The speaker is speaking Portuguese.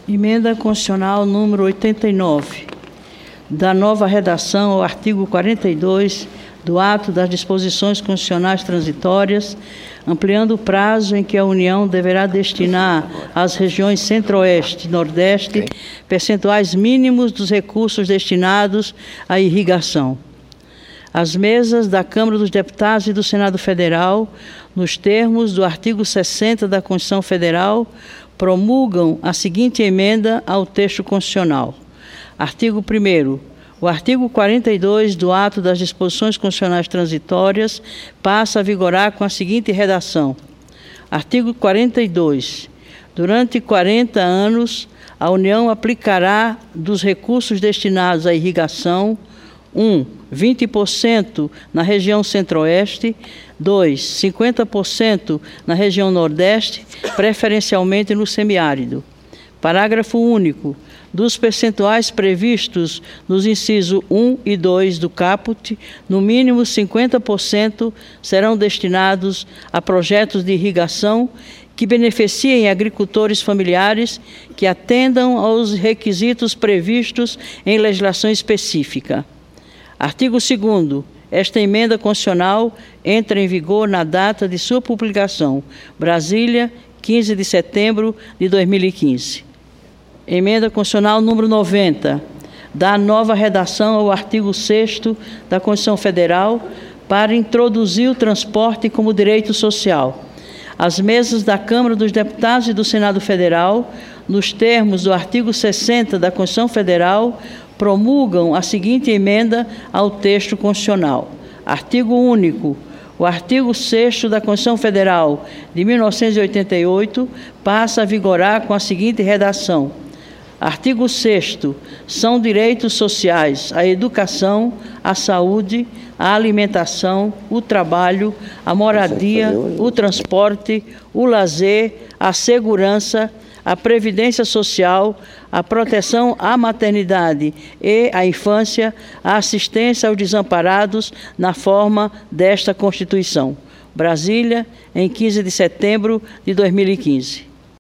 Emenda constitucional número 89, da nova redação ao artigo 42 do ato das disposições constitucionais transitórias, ampliando o prazo em que a União deverá destinar às regiões Centro-Oeste e Nordeste percentuais mínimos dos recursos destinados à irrigação. As mesas da Câmara dos Deputados e do Senado Federal, nos termos do artigo 60 da Constituição Federal, promulgam a seguinte emenda ao texto constitucional. Artigo 1º. O artigo 42 do ato das disposições constitucionais transitórias passa a vigorar com a seguinte redação. Artigo 42. Durante 40 anos, a União aplicará dos recursos destinados à irrigação 20% na região Centro-Oeste, 50% na região Nordeste, preferencialmente no semiárido. Parágrafo único. Dos percentuais previstos nos incisos 1 e 2 do caput, no mínimo 50% serão destinados a projetos de irrigação que beneficiem agricultores familiares que atendam aos requisitos previstos em legislação específica. Artigo 2º. Esta emenda constitucional entra em vigor na data de sua publicação. Brasília, 15 de setembro de 2015. Emenda constitucional número 90, da nova redação ao artigo 6º da Constituição Federal, para introduzir o transporte como direito social. As mesas da Câmara dos Deputados e do Senado Federal, nos termos do artigo 60 da Constituição Federal, promulgam a seguinte emenda ao texto constitucional. Artigo único. O artigo 6º da Constituição Federal de 1988 passa a vigorar com a seguinte redação. Artigo 6º. São direitos sociais a educação, a saúde, a alimentação, o trabalho, a moradia, o transporte, o lazer, a segurança, a previdência social, a proteção à maternidade e à infância, a assistência aos desamparados na forma desta Constituição. Brasília, em 15 de setembro de 2015.